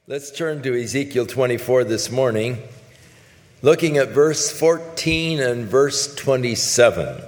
Let's turn to Ezekiel 24 this morning, looking at verse 14 and verse 27.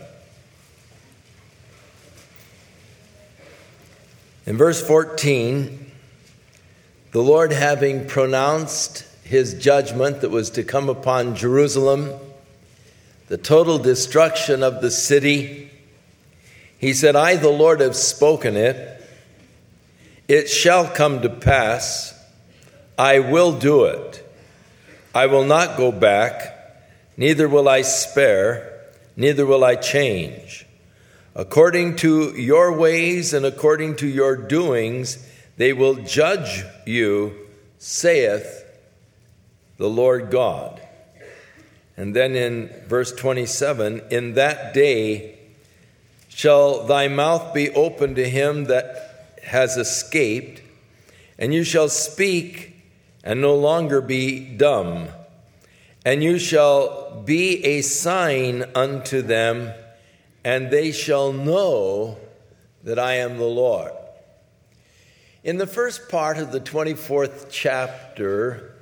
In verse 14, the Lord, having pronounced his judgment that was to come upon Jerusalem, the total destruction of the city, he said, I, the Lord, have spoken it. It shall come to pass. I will do it. I will not go back, neither will I spare, neither will I change. According to your ways and according to your doings, they will judge you, saith the Lord God. And then in verse 27, in that day shall thy mouth be open to him that has escaped, and you shall speak and no longer be dumb. And you shall be a sign unto them, and they shall know that I am the Lord. In the first part of the 24th chapter,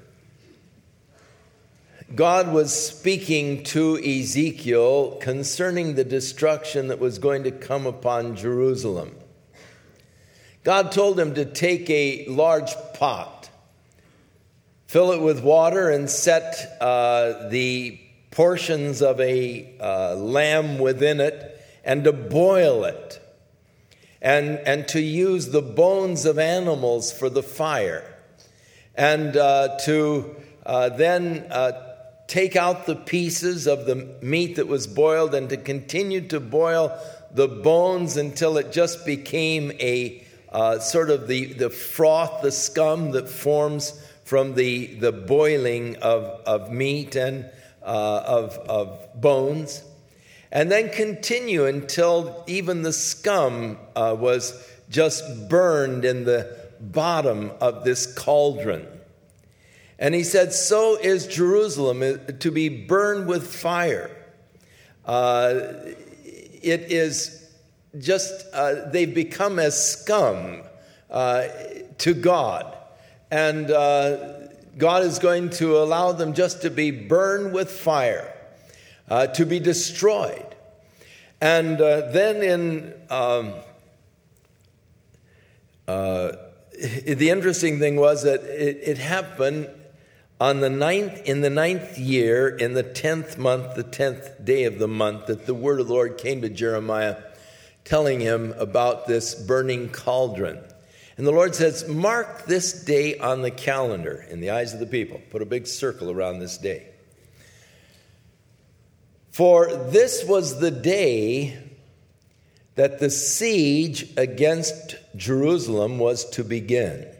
God was speaking to Ezekiel concerning the destruction that was going to come upon Jerusalem. God told him to take a large pot, fill it with water, and set the portions of a lamb within it, and to boil it, and to use the bones of animals for the fire, and to then take out the pieces of the meat that was boiled, and to continue to boil the bones until it just became a sort of the froth, the scum that forms from the boiling of meat and of bones, and then continue until even the scum was just burned in the bottom of this cauldron. And he said, so is Jerusalem to be burned with fire. It is just, they've become as scum to God. And God is going to allow them just to be burned with fire, to be destroyed. And then in the interesting thing was that it happened on the ninth year, in the 10th month, the 10th day of the month, that the word of the Lord came to Jeremiah, telling him about this burning cauldron. And the Lord says, mark this day on the calendar in the eyes of the people. Put a big circle around this day. For this was the day that the siege against Jerusalem was to begin.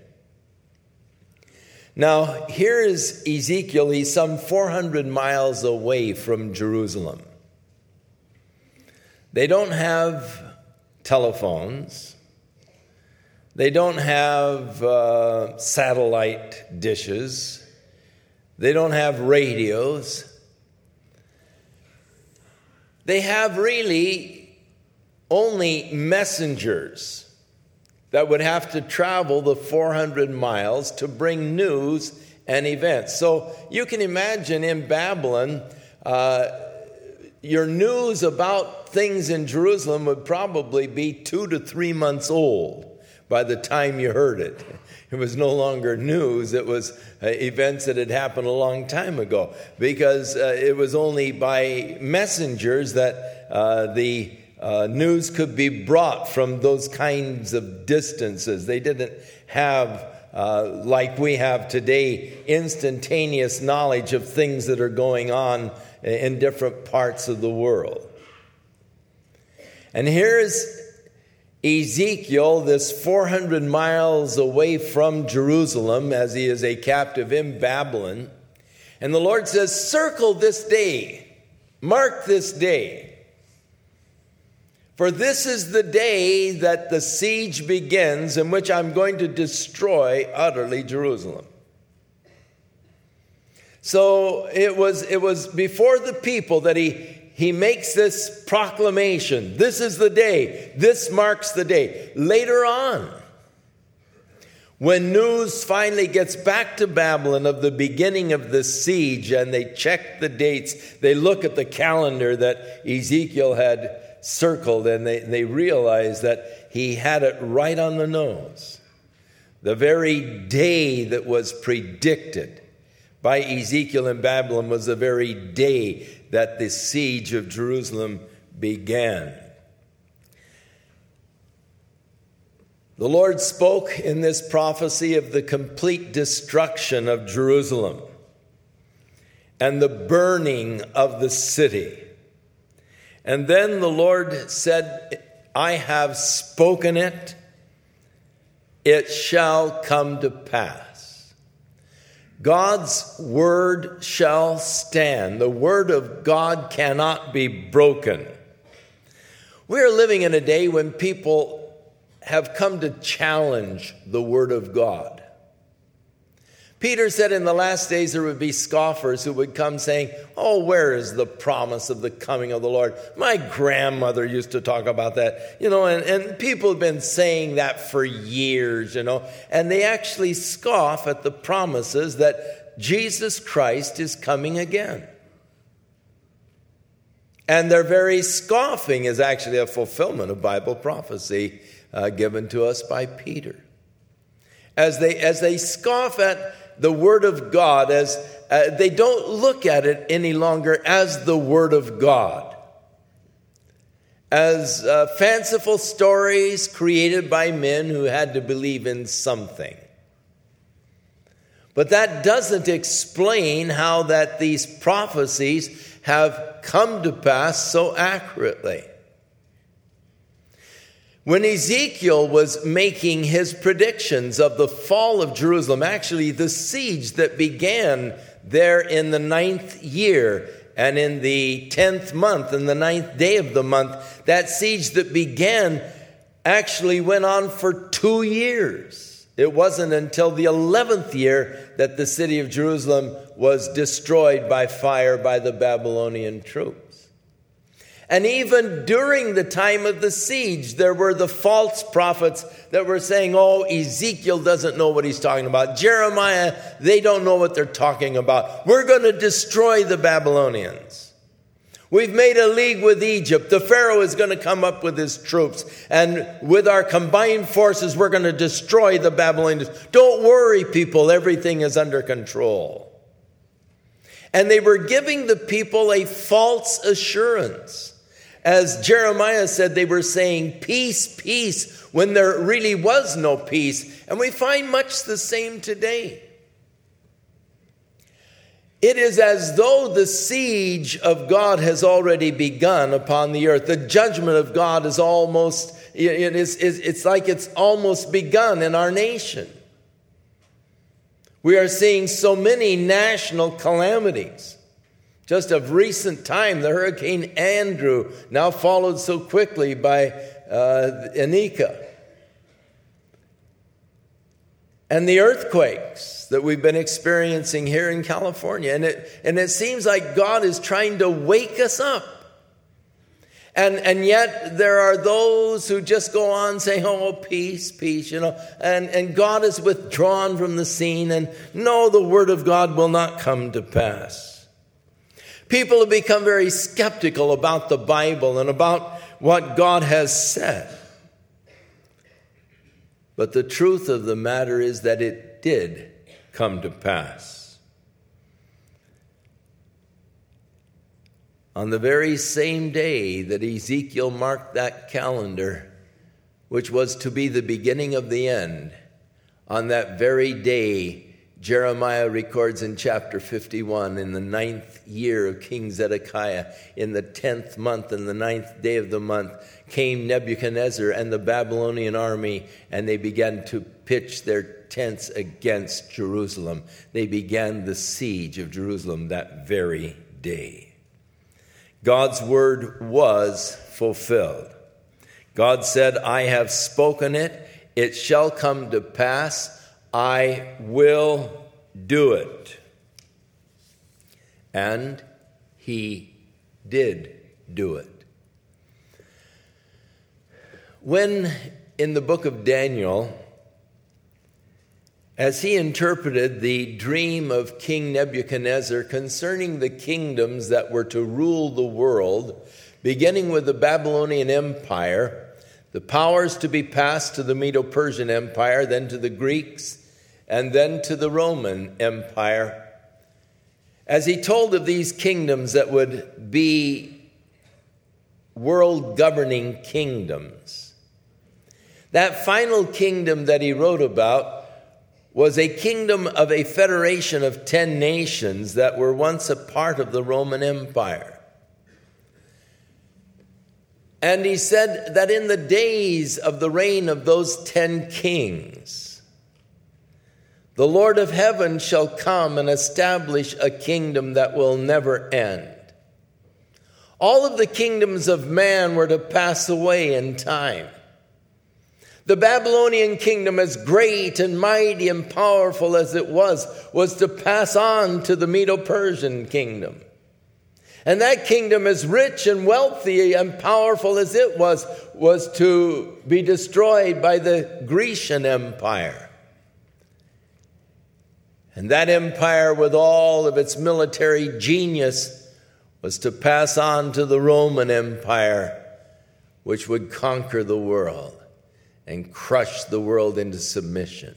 Now, here is Ezekiel. He's some 400 miles away from Jerusalem. They don't have telephones. They don't have satellite dishes. They don't have radios. They have really only messengers that would have to travel the 400 miles to bring news and events. So you can imagine in Babylon, your news about things in Jerusalem would probably be 2 to 3 months old by the time you heard it. It was no longer news. It was events that had happened a long time ago, because it was only by messengers that the news could be brought from those kinds of distances. They didn't have, like we have today, instantaneous knowledge of things that are going on in different parts of the world. And here's Ezekiel, this 400 miles away from Jerusalem, as he is a captive in Babylon. And the Lord says, circle this day, mark this day. For this is the day that the siege begins, in which I'm going to destroy utterly Jerusalem. So it was before the people that he makes this proclamation. This is the day. This marks the day. Later on, When news finally gets back to Babylon of the beginning of the siege, and they check the dates, they look at the calendar that Ezekiel had circled, and they realize that he had it right on the nose. The very day that was predicted by Ezekiel in Babylon was the very day that the siege of Jerusalem began. The Lord spoke in this prophecy of the complete destruction of Jerusalem and the burning of the city. And then the Lord said, I have spoken it, it shall come to pass. God's word shall stand. The word of God cannot be broken. We are living in a day when people have come to challenge the word of God. Peter said in the last days there would be scoffers who would come saying, oh, where is the promise of the coming of the Lord? My grandmother used to talk about that, and people have been saying that for years, and they actually scoff at the promises that Jesus Christ is coming again. And their very scoffing is actually a fulfillment of Bible prophecy given to us by Peter. As they scoff at the Word of God, as they don't look at it any longer as the Word of God, as fanciful stories created by men who had to believe in something. But that doesn't explain how that these prophecies have come to pass so accurately. When Ezekiel was making his predictions of the fall of Jerusalem, actually the siege that began there in the 9th year and in the 10th month and the 9th day of the month, that siege that began actually went on for 2 years. It wasn't until the 11th year that the city of Jerusalem was destroyed by fire by the Babylonian troops. And even during the time of the siege, there were the false prophets that were saying, oh, Ezekiel doesn't know what he's talking about. Jeremiah, they don't know what they're talking about. We're going to destroy the Babylonians. We've made a league with Egypt. The Pharaoh is going to come up with his troops. And with our combined forces, we're going to destroy the Babylonians. Don't worry, people. Everything is under control. And they were giving the people a false assurance. As Jeremiah said, they were saying, peace, peace, when there really was no peace. And we find much the same today. It is as though the siege of God has already begun upon the earth. The judgment of God is almost, it's like it's almost begun in our nation. We are seeing so many national calamities. Just of recent time, the Hurricane Andrew, now followed so quickly by Anika. And the earthquakes that we've been experiencing here in California. And it seems like God is trying to wake us up. And yet there are those who just go on saying, oh, peace, peace, and God is withdrawn from the scene. And no, the word of God will not come to pass. People have become very skeptical about the Bible and about what God has said. But the truth of the matter is that it did come to pass. On the very same day that Ezekiel marked that calendar, which was to be the beginning of the end, on that very day, Jeremiah records in chapter 51, in the 9th year of King Zedekiah, in the 10th month and the 9th day of the month, came Nebuchadnezzar and the Babylonian army, and they began to pitch their tents against Jerusalem. They began the siege of Jerusalem that very day. God's word was fulfilled. God said, I have spoken it, it shall come to pass, I will do it. And he did do it. When in the book of Daniel, as he interpreted the dream of King Nebuchadnezzar concerning the kingdoms that were to rule the world, beginning with the Babylonian Empire, the powers to be passed to the Medo-Persian Empire, then to the Greeks, and then to the Roman Empire. As he told of these kingdoms that would be world-governing kingdoms, that final kingdom that he wrote about was a kingdom of a federation of 10 nations that were once a part of the Roman Empire. And he said that in the days of the reign of those 10 kings, the Lord of heaven shall come and establish a kingdom that will never end. All of the kingdoms of man were to pass away in time. The Babylonian kingdom, as great and mighty and powerful as it was to pass on to the Medo-Persian kingdom. And that kingdom, as rich and wealthy and powerful as it was to be destroyed by the Grecian Empire. And that empire, with all of its military genius, was to pass on to the Roman Empire, which would conquer the world and crush the world into submission.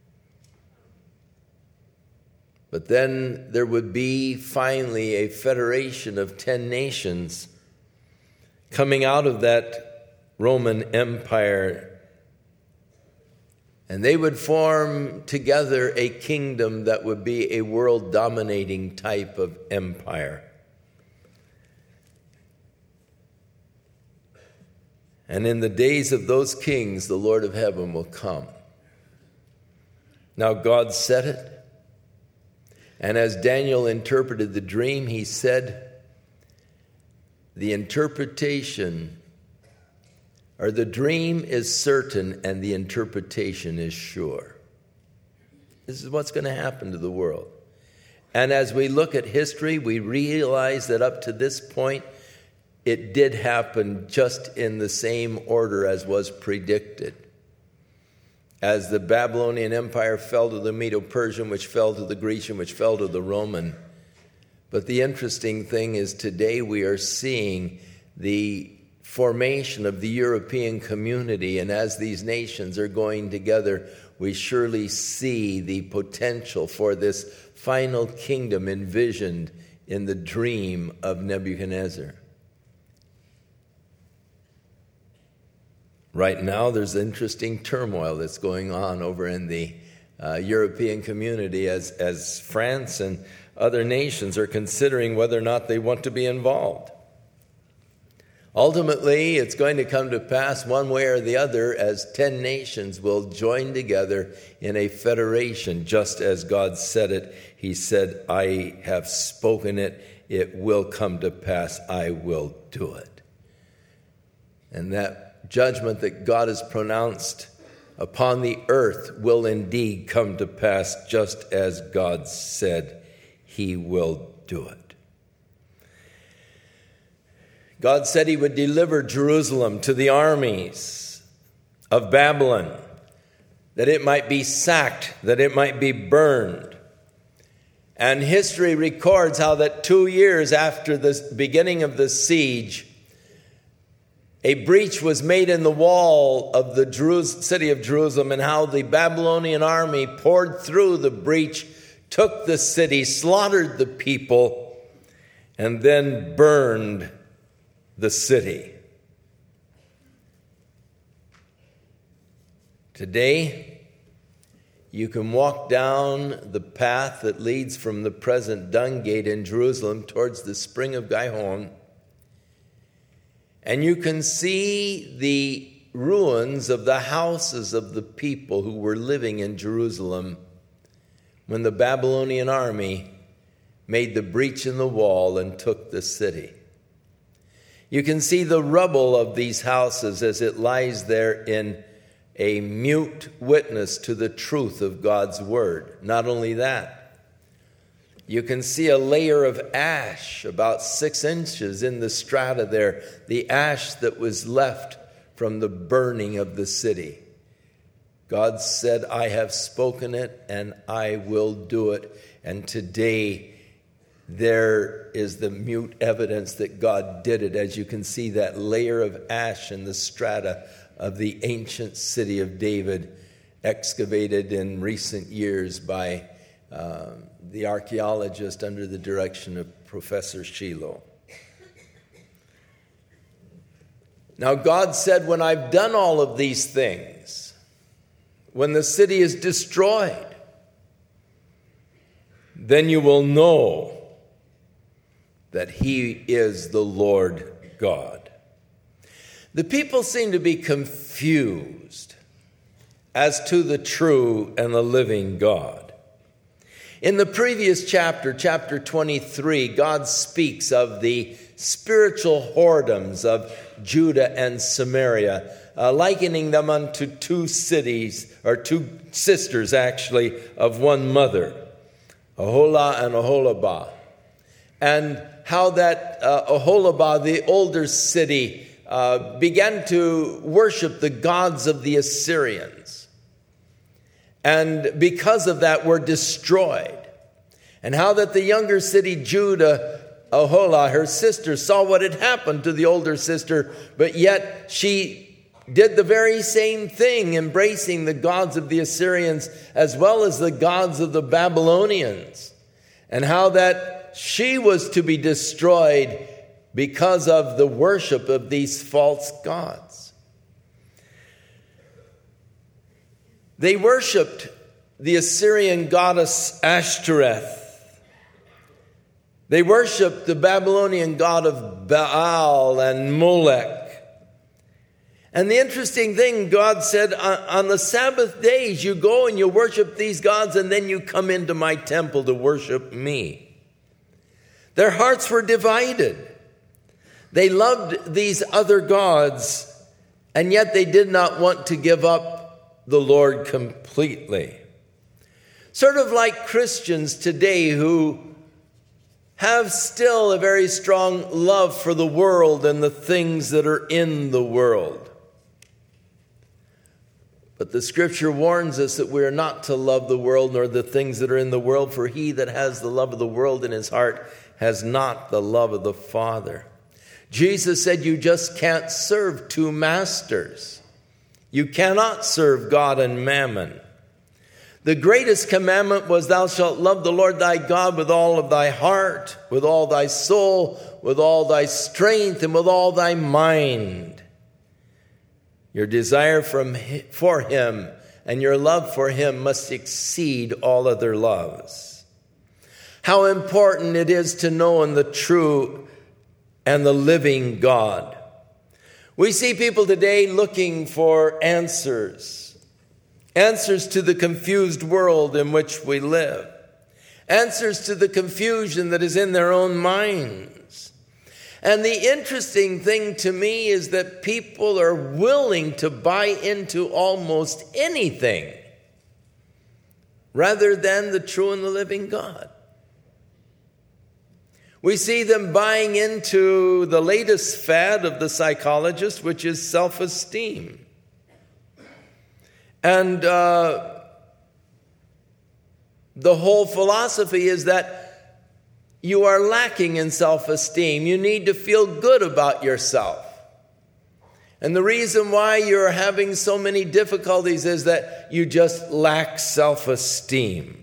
But then there would be finally a federation of 10 nations coming out of that Roman Empire. And they would form together a kingdom that would be a world-dominating type of empire. And in the days of those kings, the Lord of heaven will come. Now God said it. And as Daniel interpreted the dream, he said, the interpretation, or the dream is certain and the interpretation is sure. This is what's going to happen to the world. And as we look at history, we realize that up to this point, it did happen just in the same order as was predicted. As the Babylonian Empire fell to the Medo-Persian, which fell to the Grecian, which fell to the Roman. But the interesting thing is today we are seeing the formation of the European community, and as these nations are going together, we surely see the potential for this final kingdom envisioned in the dream of Nebuchadnezzar. Right now, there's interesting turmoil that's going on over in the European community as France and other nations are considering whether or not they want to be involved. Ultimately, it's going to come to pass one way or the other as 10 nations will join together in a federation, just as God said it. He said, I have spoken it. It will come to pass. I will do it. And that judgment that God has pronounced upon the earth will indeed come to pass just as God said he will do it. God said he would deliver Jerusalem to the armies of Babylon, that it might be sacked, that it might be burned. And history records how that 2 years after the beginning of the siege, a breach was made in the wall of the city of Jerusalem, and how the Babylonian army poured through the breach, took the city, slaughtered the people, and then burned the city. Today, you can walk down the path that leads from the present Dung Gate in Jerusalem towards the Spring of Gihon, and you can see the ruins of the houses of the people who were living in Jerusalem when the Babylonian army made the breach in the wall and took the city. You can see the rubble of these houses as it lies there in a mute witness to the truth of God's word. Not only that, you can see a layer of ash about 6 inches in the strata there, the ash that was left from the burning of the city. God said, I have spoken it and I will do it. And today there is the mute evidence that God did it, as you can see that layer of ash in the strata of the ancient city of David, excavated in recent years by the archaeologist under the direction of Professor Shiloh. Now God said, when I've done all of these things, when the city is destroyed, then you will know that He is the Lord God. The people seem to be confused as to the true and the living God. In the previous chapter, chapter 23, God speaks of the spiritual whoredoms of Judah and Samaria, likening them unto two cities, or two sisters actually, of one mother, Aholah and Aholibah. And how that Aholibah, the older city, began to worship the gods of the Assyrians. And because of that were destroyed. And how that the younger city, Judah, Aholah, her sister, saw what had happened to the older sister, but yet she did the very same thing, embracing the gods of the Assyrians as well as the gods of the Babylonians. And how that she was to be destroyed because of the worship of these false gods. They worshipped the Assyrian goddess Ashtoreth. They worshipped the Babylonian god of Baal and Molech. And the interesting thing, God said, on the Sabbath days you go and you worship these gods, and then you come into my temple to worship me. Their hearts were divided. They loved these other gods, and yet they did not want to give up the Lord completely. Sort of like Christians today who have still a very strong love for the world and the things that are in the world. But the Scripture warns us that we are not to love the world nor the things that are in the world, for he that has the love of the world in his heart has not the love of the Father. Jesus said you just can't serve two masters. You cannot serve God and mammon. The greatest commandment was, thou shalt love the Lord thy God with all of thy heart, with all thy soul, with all thy strength, and with all thy mind. Your desire for him and your love for him must exceed all other loves. How important it is to know the true and the living God. We see people today looking for answers to the confused world in which we live, answers to the confusion that is in their own minds. And the interesting thing to me is that people are willing to buy into almost anything rather than the true and the living God. We see them buying into the latest fad of the psychologist, which is self-esteem. And the whole philosophy is that you are lacking in self-esteem. You need to feel good about yourself. And the reason why you're having so many difficulties is that you just lack self-esteem.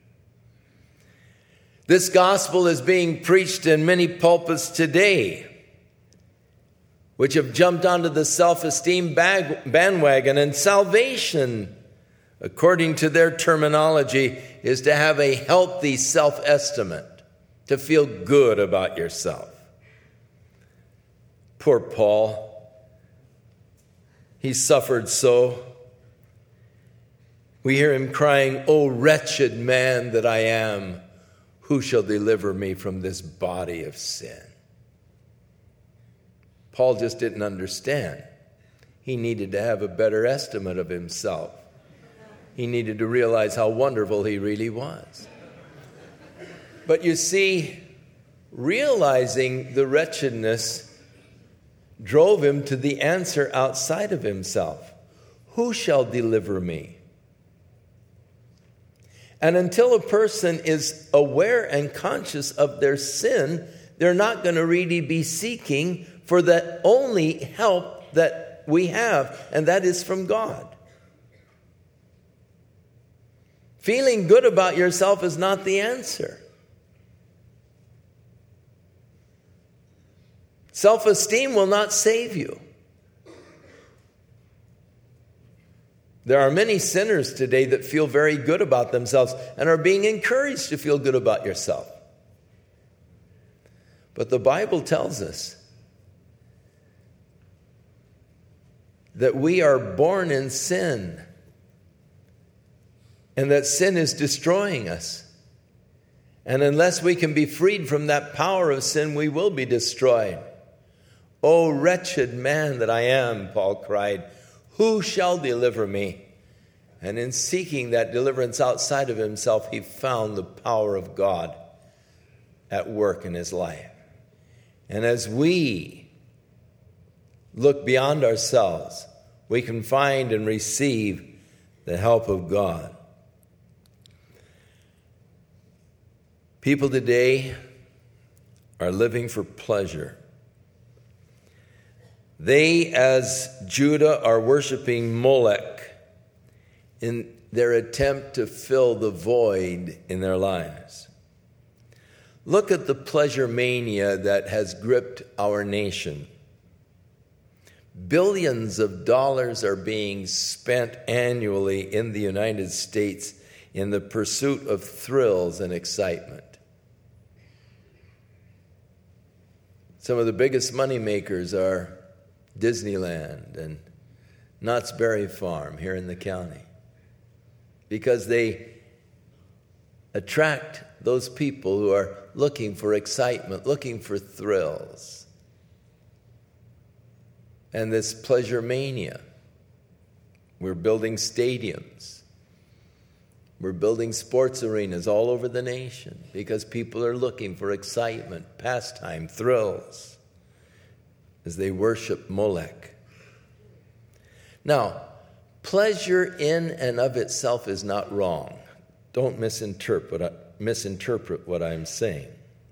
This gospel is being preached in many pulpits today, which have jumped onto the self-esteem bandwagon. And salvation, according to their terminology, is to have a healthy self-estimate, to feel good about yourself. Poor Paul. He suffered so. We hear him crying, "O wretched man that I am, who shall deliver me from this body of sin?" Paul just didn't understand. He needed to have a better estimate of himself. He needed to realize how wonderful he really was. But you see, realizing the wretchedness drove him to the answer outside of himself. who shall deliver me? And until a person is aware and conscious of their sin, they're not going to really be seeking for the only help that we have, and that is from God. Feeling good about yourself is not the answer. Self-esteem will not save you. There are many sinners today that feel very good about themselves and are being encouraged to feel good about yourself. But the Bible tells us that we are born in sin and that sin is destroying us. And unless we can be freed from that power of sin, we will be destroyed. "O wretched man that I am," Paul cried, "who shall deliver me?" And in seeking that deliverance outside of himself, he found the power of God at work in his life. And as we look beyond ourselves, we can find and receive the help of God. People today are living for pleasure. They, as Judah, are worshiping Molech in their attempt to fill the void in their lives. Look at the pleasure mania that has gripped our nation. Billions of dollars are being spent annually in the United States in the pursuit of thrills and excitement. Some of the biggest money makers are Disneyland and Knott's Berry Farm here in the county, because they attract those people who are looking for excitement, looking for thrills. And this pleasure mania. We're building stadiums. We're building sports arenas all over the nation because people are looking for excitement, pastime, thrills as they worship Molech. Now, pleasure in and of itself is not wrong. Don't misinterpret what I'm saying.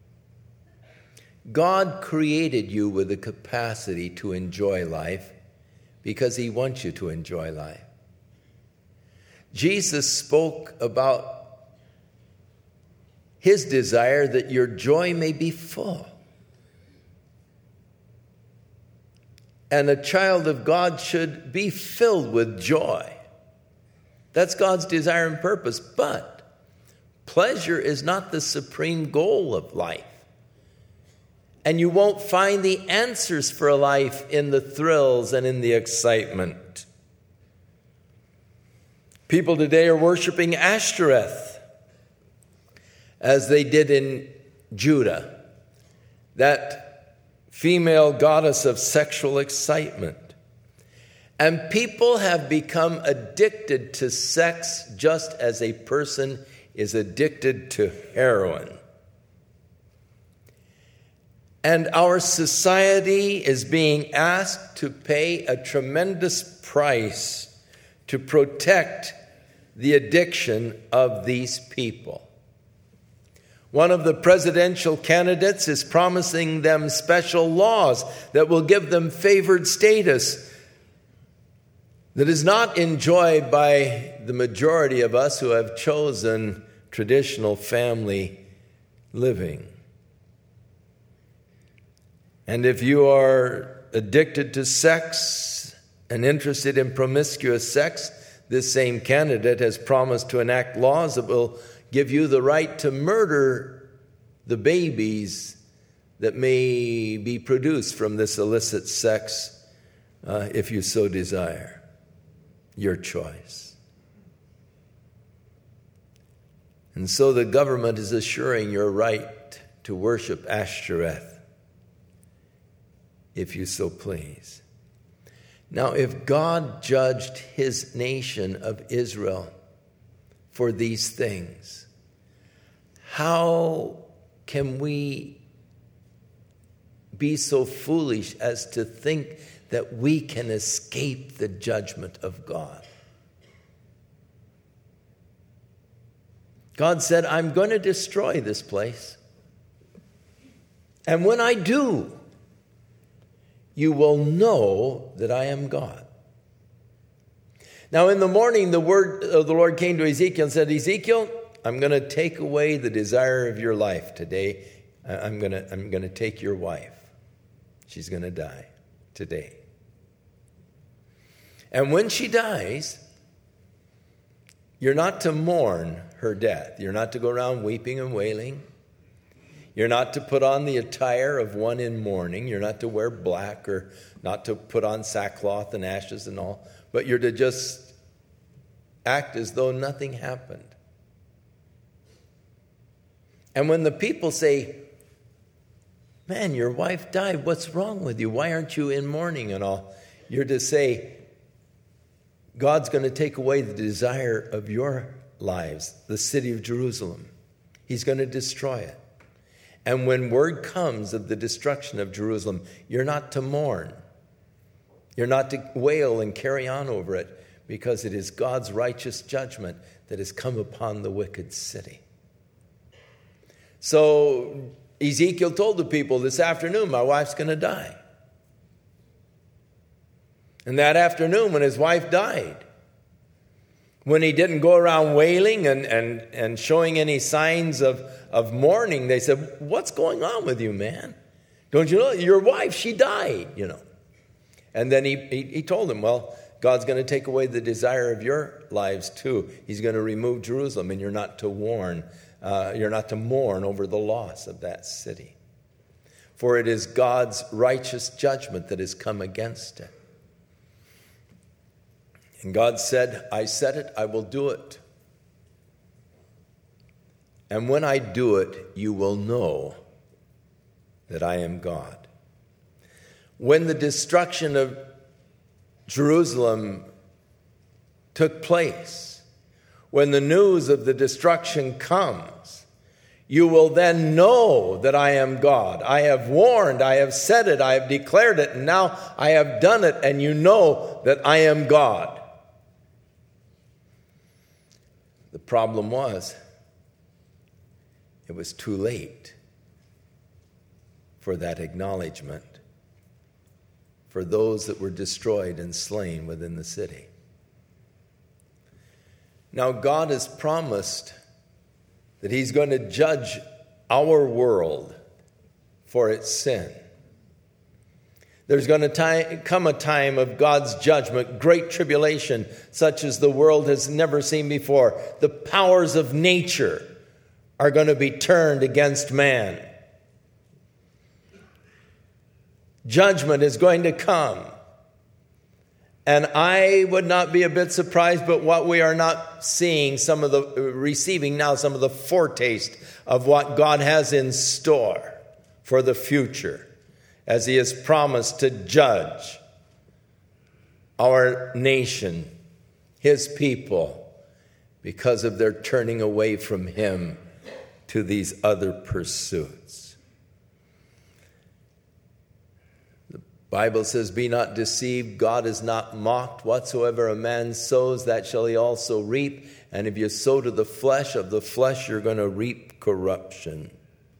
God created you with the capacity to enjoy life because he wants you to enjoy life. Jesus spoke about his desire that your joy may be full. And a child of God should be filled with joy. That's God's desire and purpose. But pleasure is not the supreme goal of life. And you won't find the answers for life in the thrills and in the excitement. People today are worshiping Ashtoreth, as they did in Judah, that female goddess of sexual excitement. And people have become addicted to sex just as a person is addicted to heroin. And our society is being asked to pay a tremendous price to protect the addiction of these people. One of the presidential candidates is promising them special laws that will give them favored status that is not enjoyed by the majority of us who have chosen traditional family living. And if you are addicted to sex and interested in promiscuous sex, this same candidate has promised to enact laws that will give you the right to murder the babies that may be produced from this illicit sex if you so desire. Your choice. And so the government is assuring your right to worship Ashtoreth, if you so please. Now, if God judged his nation of Israel for these things, how can we be so foolish as to think that we can escape the judgment of God. God said, I'm going to destroy this place. And when I do, you will know that I am God. Now in the morning, the word of the Lord came to Ezekiel and said, Ezekiel, I'm going to take away the desire of your life today. I'm going to take your wife. She's going to die today. And when she dies, you're not to mourn her death. You're not to go around weeping and wailing. You're not to put on the attire of one in mourning. You're not to wear black or not to put on sackcloth and ashes and all. But you're to just act as though nothing happened. And when the people say, man, your wife died, what's wrong with you? Why aren't you in mourning and all? You're to say, God's going to take away the desire of your lives, the city of Jerusalem. He's going to destroy it. And when word comes of the destruction of Jerusalem, you're not to mourn. You're not to wail and carry on over it, because it is God's righteous judgment that has come upon the wicked city. So Ezekiel told the people, this afternoon, my wife's going to die. And that afternoon, when his wife died, when he didn't go around wailing and showing any signs of mourning, they said, what's going on with you, man? Don't you know, your wife, she died, you know. And then he told them, well, God's going to take away the desire of your lives too. He's going to remove Jerusalem, and you're not to mourn over the loss of that city. For it is God's righteous judgment that has come against it. And God said, I said it, I will do it. And when I do it, you will know that I am God. When the destruction of Jerusalem took place, when the news of the destruction comes, you will then know that I am God. I have warned, I have said it, I have declared it, and now I have done it, and you know that I am God. The problem was, it was too late for that acknowledgement for those that were destroyed and slain within the city. Now, God has promised that He's going to judge our world for its sin. There's going to come a time of God's judgment, great tribulation, such as the world has never seen before. The powers of nature are going to be turned against man. Judgment is going to come. And I would not be a bit surprised, but what we are not seeing, receiving now some of the foretaste of what God has in store for the future, as He has promised to judge our nation, His people, because of their turning away from Him to these other pursuits. The Bible says, be not deceived, God is not mocked. Whatsoever a man sows, that shall he also reap. And if you sow to the flesh, of the flesh you're going to reap corruption.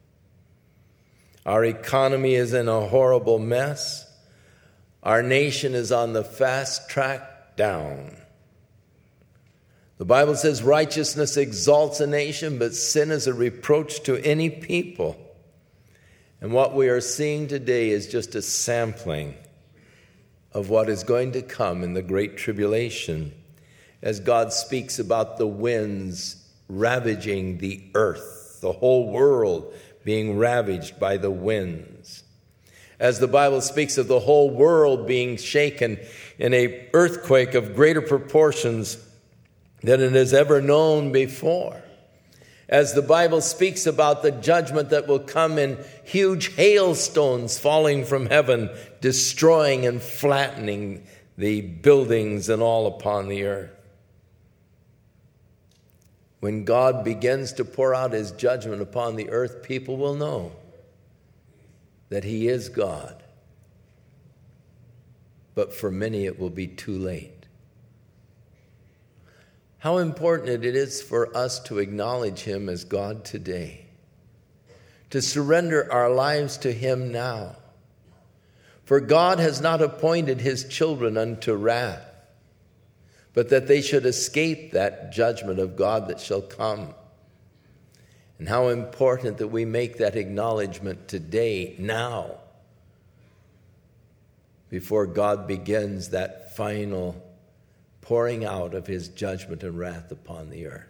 Our economy is in a horrible mess. Our nation is on the fast track down. The Bible says righteousness exalts a nation, but sin is a reproach to any people. And what we are seeing today is just a sampling of what is going to come in the Great Tribulation, as God speaks about the winds ravaging the earth, the whole world being ravaged by the winds. As the Bible speaks of the whole world being shaken in an earthquake of greater proportions than it has ever known before. As the Bible speaks about the judgment that will come in huge hailstones falling from heaven, destroying and flattening the buildings and all upon the earth. When God begins to pour out His judgment upon the earth, people will know that He is God. but for many it will be too late. How important it is for us to acknowledge him as God today, to surrender our lives to him now. For God has not appointed his children unto wrath, but that they should escape that judgment of God that shall come. And how important that we make that acknowledgement today, now, before God begins that final pouring out of his judgment and wrath upon the earth.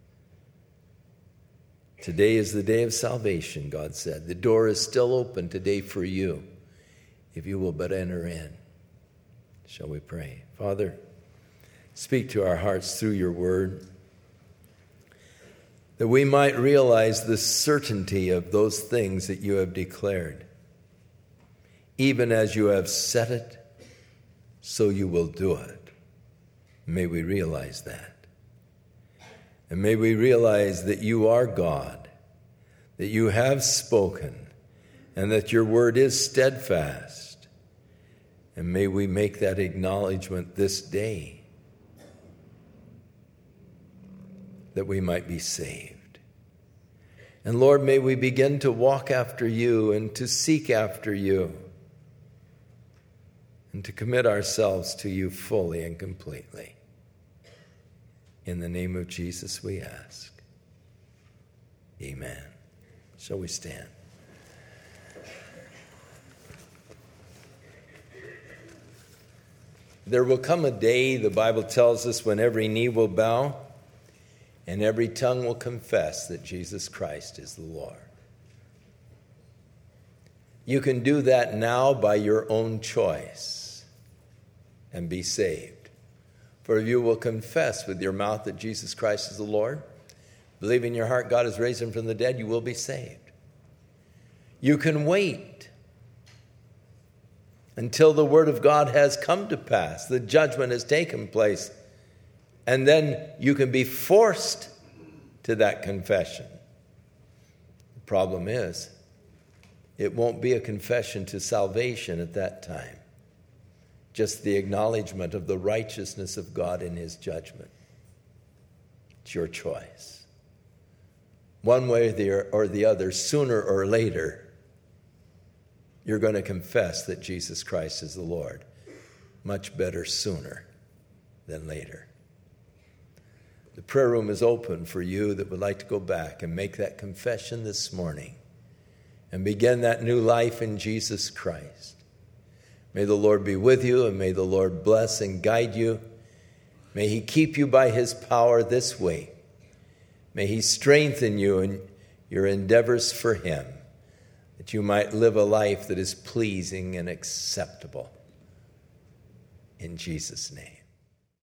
Today is the day of salvation, God said. The door is still open today for you, if you will but enter in. Shall we pray? Father, speak to our hearts through your word, that we might realize the certainty of those things that you have declared. Even as you have said it, so you will do it. May we realize that. And may we realize that you are God, that you have spoken, and that your word is steadfast. And may we make that acknowledgement this day, that we might be saved. And Lord, may we begin to walk after you and to seek after you and to commit ourselves to you fully and completely. In the name of Jesus we ask. Amen. Shall we stand? There will come a day, the Bible tells us, when every knee will bow and every tongue will confess that Jesus Christ is the Lord. You can do that now by your own choice and be saved. For if you will confess with your mouth that Jesus Christ is the Lord, believe in your heart God has raised him from the dead, you will be saved. You can wait until the word of God has come to pass, the judgment has taken place, and then you can be forced to that confession. The problem is, it won't be a confession to salvation at that time. Just the acknowledgement of the righteousness of God in his judgment. It's your choice. One way or the other, sooner or later, you're going to confess that Jesus Christ is the Lord. Much better sooner than later. The prayer room is open for you that would like to go back and make that confession this morning and begin that new life in Jesus Christ. May the Lord be with you, and may the Lord bless and guide you. May he keep you by his power this week. May he strengthen you in your endeavors for him, that you might live a life that is pleasing and acceptable. In Jesus' name.